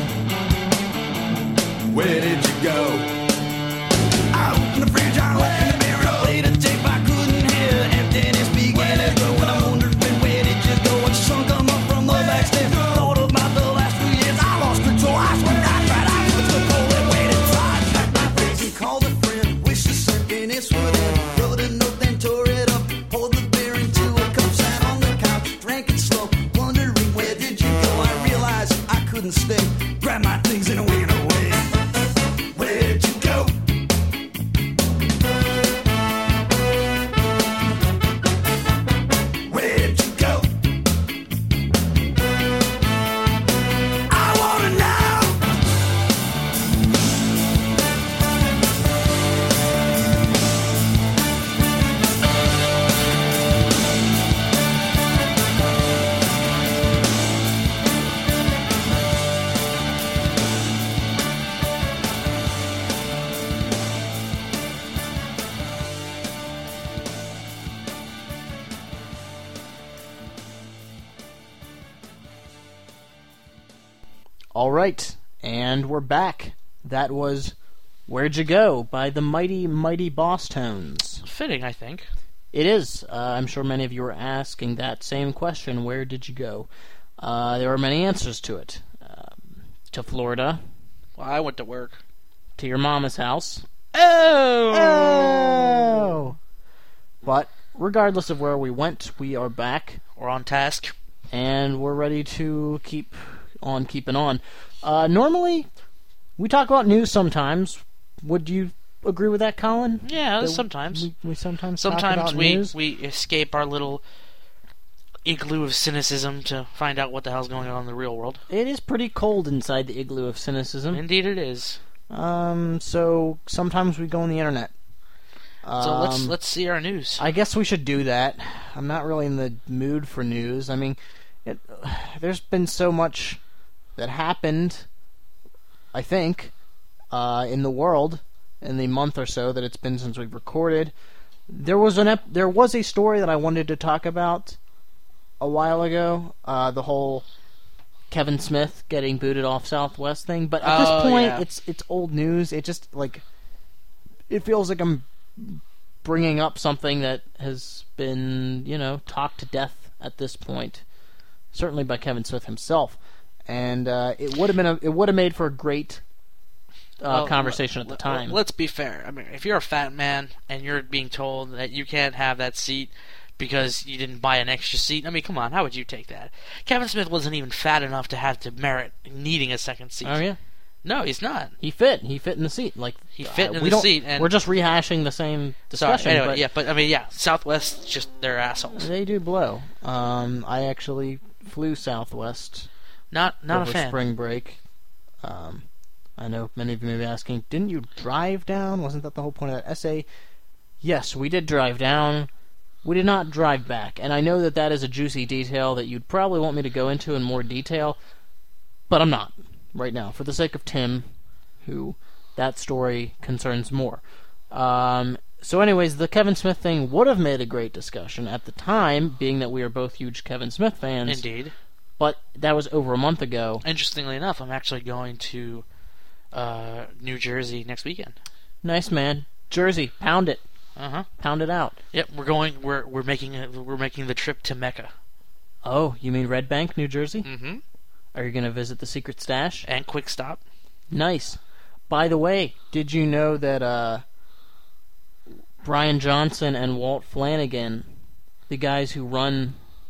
Where did you go? I opened the fridge, I looked in the mirror, played a tape I couldn't hear. Emptiness began to grow, and I wondered where did you go? And sun come up from the back stairs. Thought about the last few years, I lost control. I swear I tried, I was the cold and waited inside. Packed my things and called a friend, wished the emptiness would end. Wrote a note, then tore it up, poured the beer into a cup, sat on the couch, drank it slow, wondering where did you go? I realized I couldn't stay, grabbed my things and went away. Where'd you go? Where'd you go? I wanna know. All right, and we're back. That was "Where'd You Go" by the Mighty Mighty Boss Tones. Fitting, I think. It is. I'm sure many of you are asking that same question: where did you go? There are many answers to it. To Florida, Well, I went to work. to your mama's house. Oh! Oh! But regardless of where we went, we are back, We're on task. and we're ready to keep on keeping on. Normally, we talk about news sometimes. Would you agree with that, Colin? Yeah, That sometimes. we sometimes talk Sometimes about we news? we escape our little igloo of cynicism to find out what the hell's going on in the real world. It is pretty cold inside the igloo of cynicism. Indeed, it is. So sometimes we go on the internet. So let's see our news. I guess we should do that. I'm not really in the mood for news. I mean, there's been so much that happened, I think, in the world in the month or so that it's been since we've recorded. There was a story that I wanted to talk about a while ago, the whole Kevin Smith getting booted off Southwest thing. But at this point, yeah. it's old news. It just it feels like I'm bringing up something that has been, talked to death at this point, certainly by Kevin Smith himself. And it would have made for a great conversation at the time. Let's be fair. I mean, if you're a fat man and you're being told that you can't have that seat because you didn't buy an extra seat, I mean, come on, how would you take that? Kevin Smith wasn't even fat enough to have to merit needing a second seat. Oh yeah, no, he's not. He fit in the seat. Like he fit in the seat. And we're just rehashing the same discussion. Sorry, anyway, but but I mean, yeah, Southwest, just they're assholes. They do blow. I actually flew Southwest. Not over a fan. Spring break. I know many of you may be asking, didn't you drive down? Wasn't that the whole point of that essay? Yes, we did drive down. We did not drive back. And I know that that is a juicy detail that you'd probably want me to go into in more detail, but I'm not right now, for the sake of Tim, who that story concerns more. So anyways, the Kevin Smith thing would have made a great discussion at the time, being that we are both huge Kevin Smith fans. Indeed. But that was over a month ago. Interestingly enough, I'm actually going to New Jersey next weekend. Nice, man. Jersey, pound it. Pound it out. Yep, we're making the trip to Mecca. Oh, you mean Red Bank, New Jersey? Mm-hmm. Are you going to visit the Secret Stash? And Quick Stop. Nice. By the way, did you know that Brian Johnson and Walt Flanagan, the guys who run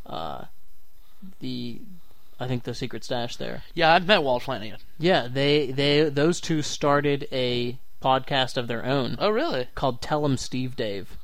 the Secret Stash there? Yeah, I've met Walt Flanagan. Yeah, those two started a podcast of their own. Oh, really? Called Tell 'em Steve Dave.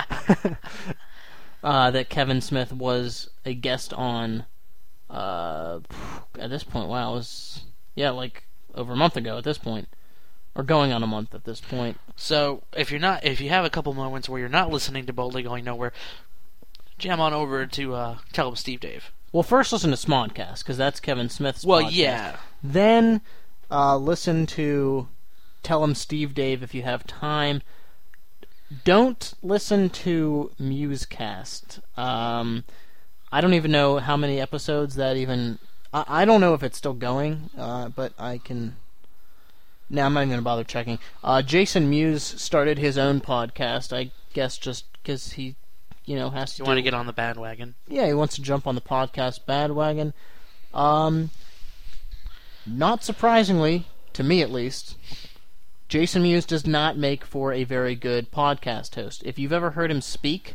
That Kevin Smith was a guest on. At this point, wow, it was like over a month ago. At this point, or going on a month at this point. So if you have a couple moments where you're not listening to Boldly Going Nowhere, jam on over to Tell 'em Steve Dave. Well, first listen to Smodcast, because that's Kevin Smith's podcast. Yeah. Then listen to Tell 'em Steve Dave if you have time. Don't listen to Musecast. I don't even know how many episodes that even... I don't know if it's still going, but I can... Now I'm not even going to bother checking. Jason Mewes started his own podcast, I guess just because he... has to. You want to get on the bandwagon? Yeah, he wants to jump on the podcast bandwagon. Not surprisingly, to me at least, Jason Mewes does not make for a very good podcast host. If you've ever heard him speak,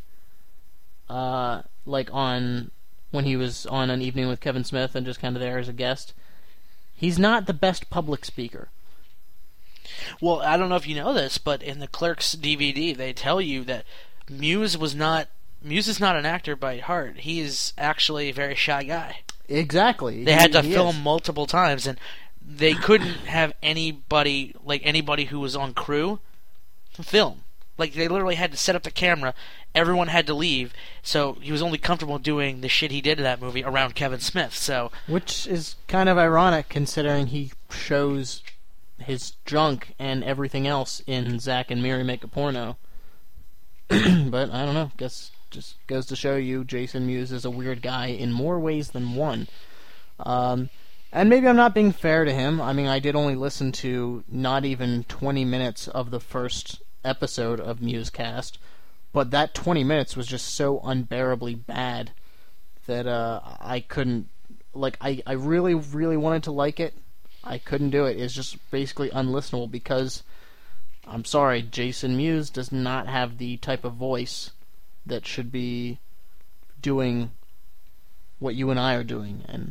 like when he was on An Evening with Kevin Smith and just kind of there as a guest, he's not the best public speaker. Well, I don't know if you know this, but in the Clerks DVD, they tell you that Mewes is not an actor by heart. He is actually a very shy guy. Exactly. They had to film multiple times, and they couldn't have anybody who was on crew film. Like, they literally had to set up the camera. Everyone had to leave, so he was only comfortable doing the shit he did in that movie around Kevin Smith. So, which is kind of ironic, considering he shows his junk and everything else in Zack and Miri Make a Porno. But I don't know. Guess just goes to show you, Jason Mewes is a weird guy in more ways than one. And maybe I'm not being fair to him. I mean, I did only listen to not even 20 minutes of the first episode of Musecast, but that 20 minutes was just so unbearably bad that I couldn't... Like, I really, really wanted to like it. I couldn't do it. It's just basically unlistenable because... I'm sorry, Jason Mewes does not have the type of voice that should be doing what you and I are doing, and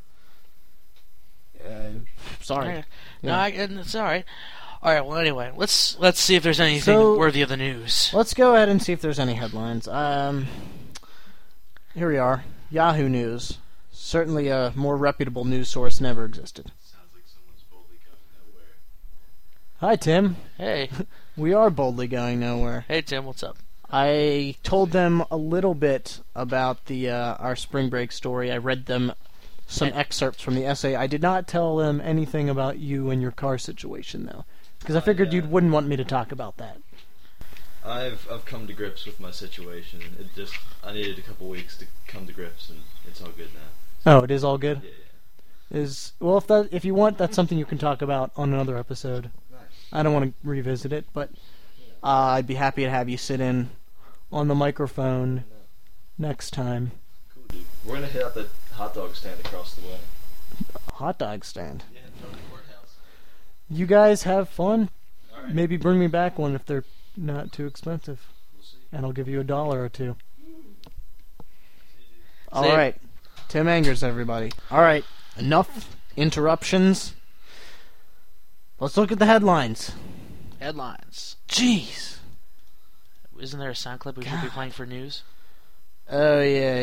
sorry. Yeah. No, it's all right. All right. Well, anyway, let's see if there's anything worthy of the news. Let's go ahead and see if there's any headlines. Here we are. Yahoo News. Certainly a more reputable news source never existed. Hi, Tim. Hey. We are boldly going nowhere. Hey, Tim, what's up? I told them a little bit about the our spring break story. I read them some excerpts from the essay. I did not tell them anything about you and your car situation, though, because I figured you wouldn't want me to talk about that. I've come to grips with my situation. I needed a couple weeks to come to grips, and it's all good now. Oh, it is all good? Yeah. Well, if you want, that's something you can talk about on another episode. I don't want to revisit it, but I'd be happy to have you sit in on the microphone next time. Cool, dude. We're going to hit up that hot dog stand across the way. Hot dog stand? Yeah, from the courthouse. you guys have fun. Maybe bring me back one if they're not too expensive. And I'll give you $1 or $2. All right. Tim Angers, everybody. All right. Enough interruptions. Let's look at the headlines. Headlines. Jeez. Isn't there a sound clip we should be playing for news? Oh, yeah.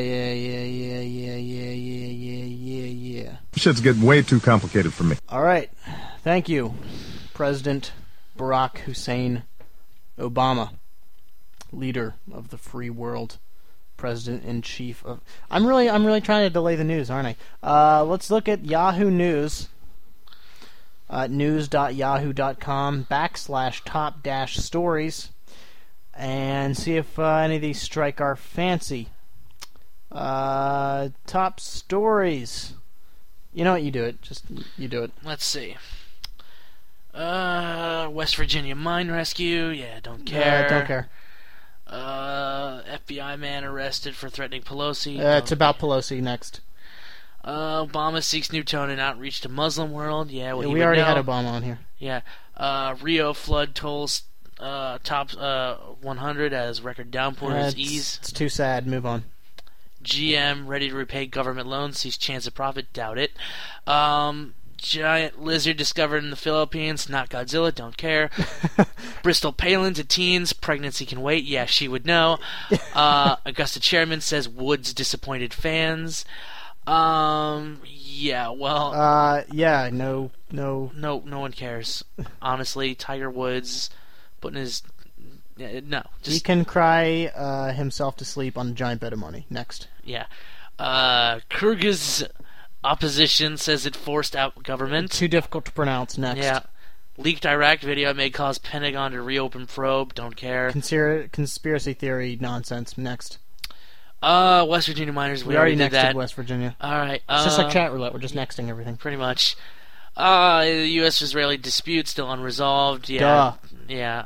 Shit's getting way too complicated for me. All right. Thank you, President Barack Hussein Obama, leader of the free world, President-in-Chief of... I'm really trying to delay the news, aren't I? Let's look at Yahoo News. News.yahoo.com /top-stories and see if any of these strike our fancy. Top stories. You know what? You do it. You do it. Let's see. West Virginia mine rescue. Yeah, don't care. Don't care. FBI man arrested for threatening Pelosi. It's about Pelosi next. Obama seeks new tone in outreach to Muslim world. Yeah, well, we already had Obama on here. Yeah. Rio flood tolls top 100 as record downpours ease. It's too sad. Move on. GM ready to repay government loans, sees chance of profit, doubt it. Giant lizard discovered in the Philippines, not Godzilla, don't care. Bristol Palin to teens, pregnancy can wait, yeah, she would know. Augusta chairman says Woods disappointed fans. Yeah, well... yeah, no. No one cares. Honestly, Tiger Woods putting his... no. He can cry himself to sleep on a giant bed of money. Next. Yeah. Kyrgyz opposition says it forced out government. Too difficult to pronounce. Next. Yeah. Leaked Iraq video may cause Pentagon to reopen probe. Don't care. Conspiracy theory nonsense. Next. West Virginia miners. We already did nexted that. West Virginia. All right. It's just like chat roulette. We're just nexting everything. Pretty much. The U.S.-Israeli dispute still unresolved. Yeah. Duh. Yeah.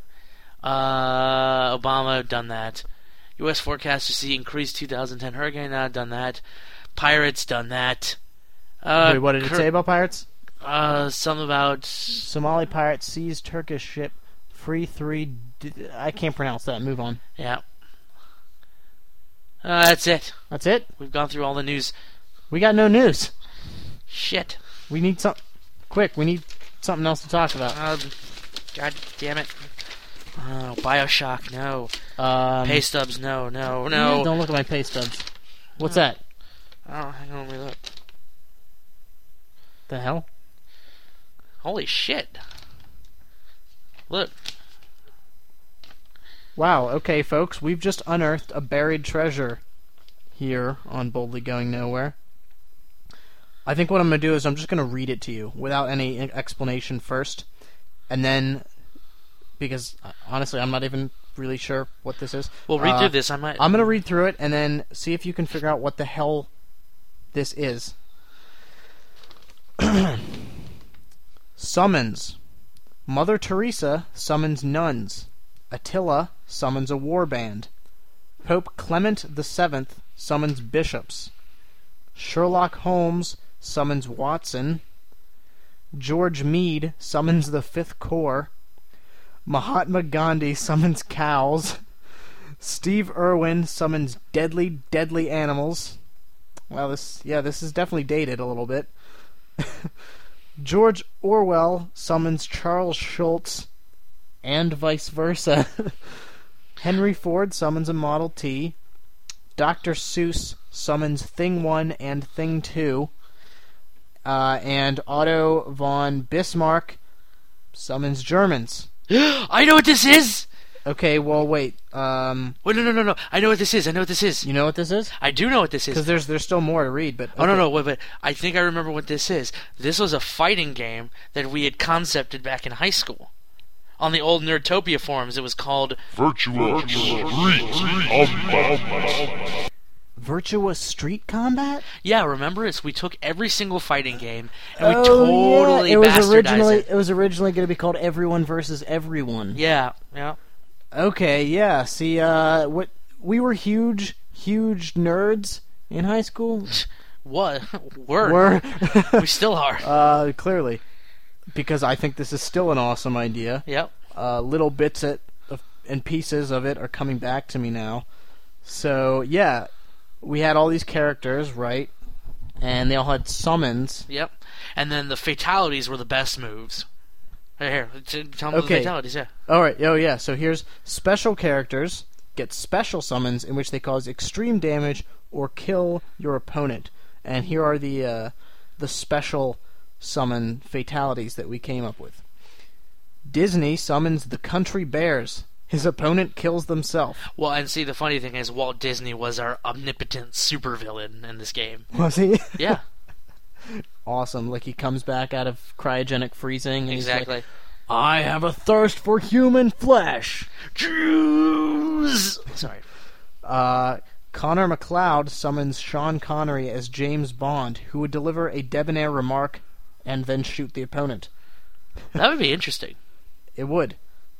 Obama done that. U.S. forecasters see increased 2010 hurricane. Done that. Pirates done that. Wait, what did it say about pirates? Something about Somali pirates seized Turkish ship. Free 3. I can't pronounce that. Move on. Yeah. That's it. That's it? We've gone through all the news. We got no news. Shit. We need some... Quick, we need something else to talk about. God damn it. Oh, Bioshock, no. Pay stubs, no. Yeah, don't look at my pay stubs. What's that? Oh, hang on, let me look. The hell? Holy shit. Look. Wow, okay, folks, we've just unearthed a buried treasure here on Boldly Going Nowhere. I think what I'm going to do is I'm just going to read it to you without any explanation first, and then, because honestly I'm not even really sure what this is. Well, read through this. I'm going to read through it and then see if you can figure out what the hell this is. Summons. Mother Teresa summons nuns. Attila summons a war band. Pope Clement VII summons bishops. Sherlock Holmes summons Watson. George Meade summons the Fifth Corps. Mahatma Gandhi summons cows. Steve Irwin summons deadly, deadly animals. Well, this is definitely dated a little bit. George Orwell summons Charles Schultz, and vice versa. Henry Ford summons a Model T. Dr. Seuss summons Thing 1 and Thing 2. And Otto von Bismarck summons Germans. I know what this is! Okay, well, wait. Wait, no. I know what this is. You know what this is? I do know what this is. Because there's still more to read, but... Okay. Oh, no, wait, but I think I remember what this is. This was a fighting game that we had concepted back in high school. On the old Nerdtopia forums, it was called... Virtua Street Combat. Virtua Street Combat? Yeah, remember? We took every single fighting game, and we totally bastardized it. It was originally going to be called Everyone versus Everyone. Yeah. Okay, yeah. See, we were huge nerds in high school. What? Were. We still are. Clearly. because I think this is still an awesome idea. Yep. Little bits and pieces of it are coming back to me now. So, yeah, we had all these characters, right? And they all had summons. Yep. And then the fatalities were the best moves. Here, tell me the Okay. fatalities, yeah. All right. Oh, yeah. So here's special characters get special summons in which they cause extreme damage or kill your opponent. And here are the special summon fatalities that we came up with. Disney summons the Country Bears. His opponent kills themselves. Well, and see, the funny thing is Walt Disney was our omnipotent supervillain in this game. Was he? Yeah, Awesome. Like he comes back out of cryogenic freezing. And exactly. He's like, I have a thirst for human flesh. Jews! Sorry. Connor McLeod summons Sean Connery as James Bond, who would deliver a debonair remark and then shoot the opponent. That would be interesting. It would.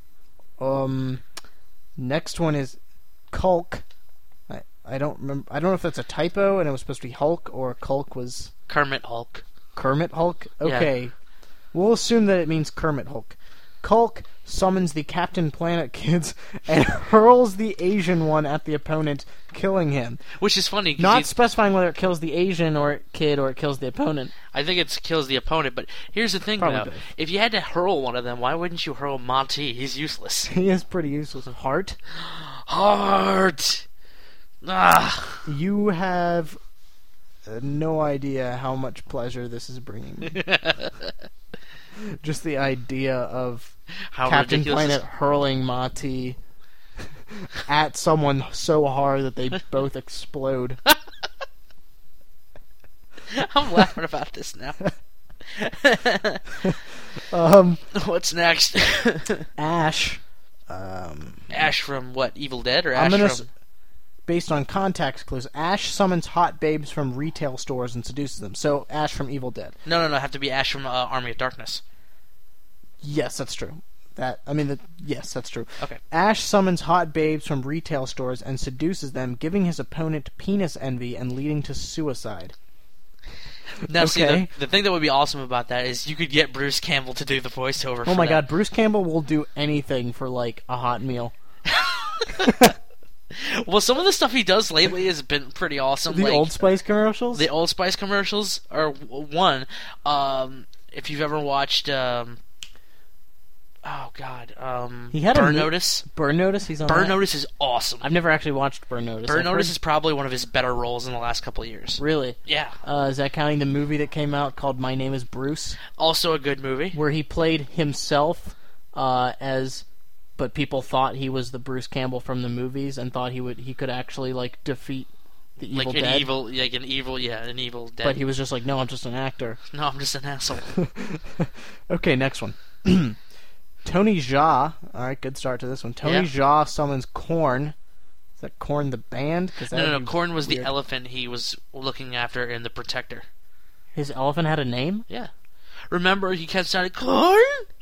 Next one is Culk. I don't remember. I don't know if that's a typo and it was supposed to be Hulk or Culk was Kermit Hulk. Kermit Hulk. Okay, we'll assume that it means Kermit Hulk. Culk summons the Captain Planet kids and hurls the Asian one at the opponent, killing him. Which is funny. 'Cause Not specifying whether it kills the Asian or kid or it kills the opponent. I think it kills the opponent, but here's the thing, Probably though. both. If you had to hurl one of them, why wouldn't you hurl Monty? He's useless. He is pretty useless. Heart. Heart! Ah! You have no idea how much pleasure this is bringing me. Just the idea of How Captain ridiculous Planet hurling Mati at someone so hard that they both explode. I'm laughing about this now. What's next? Ash. Ash from what? Evil Dead or I'm Ash gonna from? based on context clues, Ash summons hot babes from retail stores and seduces them. So Ash from Evil Dead. No. Have to be Ash from Army of Darkness. Yes, that's true. Yes, that's true. Okay. Ash summons hot babes from retail stores and seduces them, giving his opponent penis envy and leading to suicide. Now, see, Okay. the thing that would be awesome about that is you could get Bruce Campbell to do the voiceover. Oh my god, Bruce Campbell will do anything for, like, a hot meal. Well, some of the stuff he does lately has been pretty awesome. The like, Old Spice commercials? The Old Spice commercials are one. If you've ever watched, he had Burn Notice. Burn Notice? He's on Burn that? Notice is awesome. I've never actually watched Burn Notice. Burn I've Notice heard- is probably one of his better roles in the last couple of years. Really? Yeah. Is that counting the movie that came out called My Name is Bruce? Also a good movie. Where he played himself but people thought he was the Bruce Campbell from the movies and thought he could actually, like, defeat the Evil Like Dead. an evil Dead. But he was just like, no, I'm just an actor. No, I'm just an asshole. Okay, next one. Tony Jaa. Alright, good start to this one. Tony Yeah. Jaa summons Korn. Is that Korn the band? 'Cause that No. would be Korn was the weird. elephant he was looking after in The Protector. His elephant had a name? Yeah. Remember, he kept sounding, Korn?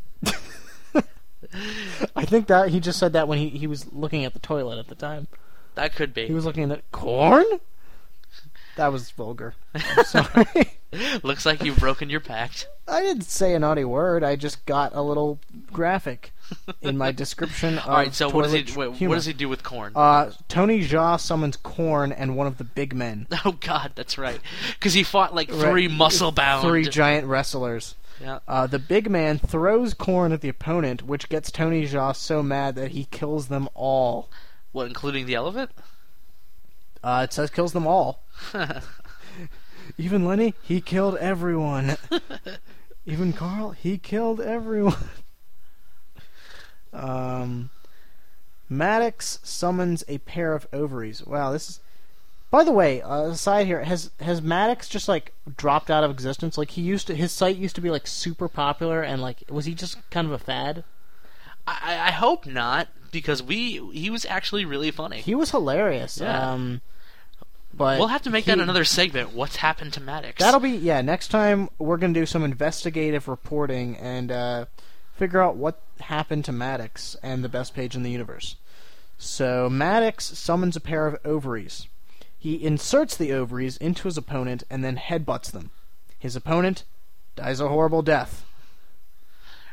I think that he just said that when he was looking at the toilet at the time. That could be. He was looking at Korn? That was vulgar. I'm sorry. Looks like you've broken your pact. I didn't say a naughty word. I just got a little graphic in my description of Alright, so what toilet does humor. he do with Korn? Tony Jaa summons Korn and one of the big men. Oh god, that's right. Because he fought like three Right. muscle-bound... 3 giant wrestlers. Yeah. The big man throws Korn at the opponent, which gets Tony Jaa so mad that he kills them all. What, including the elephant? It says kills them all. Even Lenny, he killed everyone. Even Carl, he killed everyone. Maddox summons a pair of ovaries. Wow, this is... By the way, aside here, has Maddox just, like, dropped out of existence? Like, his site used to be, like, super popular, and, like, was he just kind of a fad? I hope not, because he was actually really funny. He was hilarious. Yeah. But We'll have to make that another segment. What's happened to Maddox? That'll be, next time we're going to do some investigative reporting and figure out what happened to Maddox and the best page in the universe. So, Maddox summons a pair of ovaries. He inserts the ovaries into his opponent and then headbutts them. His opponent dies a horrible death.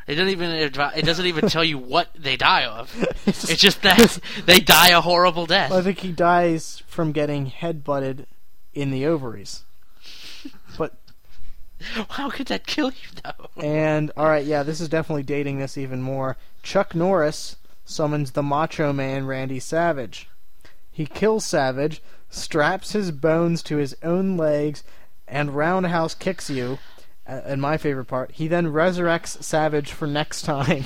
It doesn't even tell you what they die of. It's just that they die a horrible death. I think he dies from getting headbutted in the ovaries. But how could that kill you, though? and all right, yeah, this is definitely dating this even more. Chuck Norris summons the Macho Man Randy Savage. He kills Savage, straps his bones to his own legs, and roundhouse kicks you. And my favorite part, he then resurrects Savage for next time.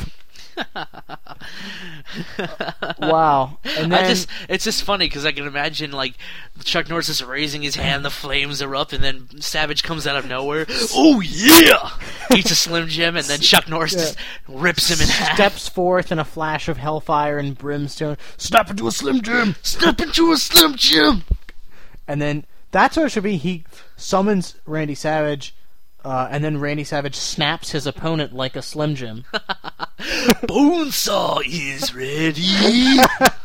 Wow. And then it's just funny because I can imagine like Chuck Norris is raising his hand, the flames erupt, and then Savage comes out of nowhere. Oh yeah! Eats a Slim Jim, and then Chuck Norris just rips him in half. Steps forth in a flash of hellfire and brimstone. Snap into a Slim Jim! Step into a Slim Jim! And then that's what it should be. He summons Randy Savage, and then Randy Savage snaps his opponent like a Slim Jim. Bonesaw is ready.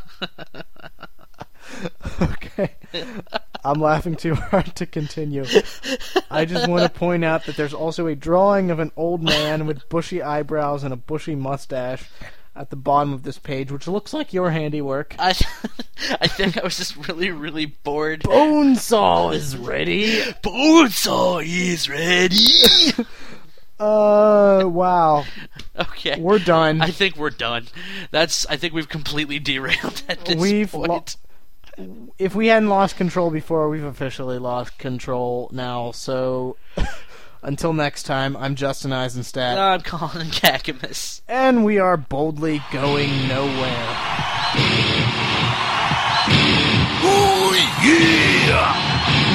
Okay. I'm laughing too hard to continue. I just want to point out that there's also a drawing of an old man with bushy eyebrows and a bushy mustache at the bottom of this page, which looks like your handiwork. I think I was just really, really bored. Bonesaw is ready. Bonesaw is ready. Wow. Okay. We're done. I think we're done. I think we've completely derailed at this point. If we hadn't lost control before, we've officially lost control now, so until next time, I'm Justin Eisenstadt. I'm Colin Kakamas. And we are boldly going nowhere. Oh yeah!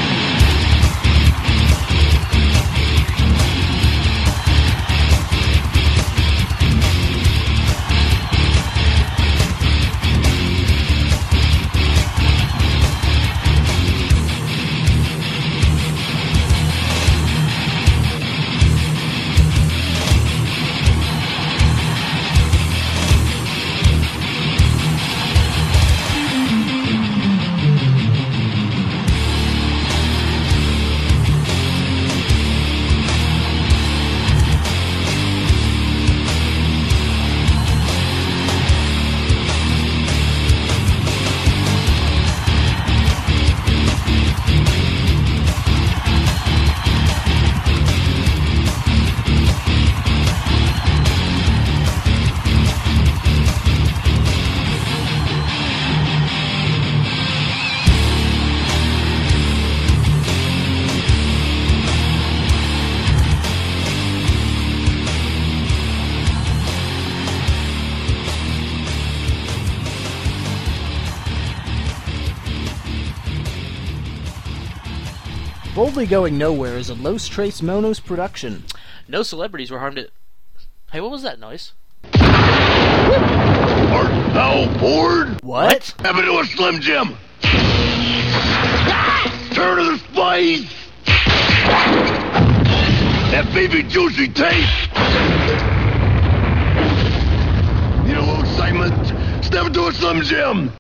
Boldly Going Nowhere is a Los Tres Monos production. No celebrities were harmed at... Hey, what was that noise? Art thou bored? What? Happen to a Slim Jim. Turn to the spice. That baby juicy taste. Need a little excitement? Step into a Slim Jim.